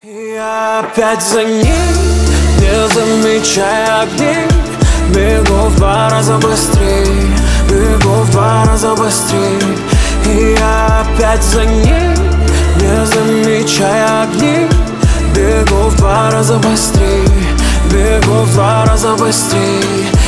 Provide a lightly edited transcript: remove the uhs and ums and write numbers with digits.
Я опять за ней, не замечая огней. Бегу в 2 раза быстрей, бегу в 2 раза быстрей. И я опять за ней, не замечая огней. Бегу в 2 раза быстрей, бегу в 2 раза быстрей.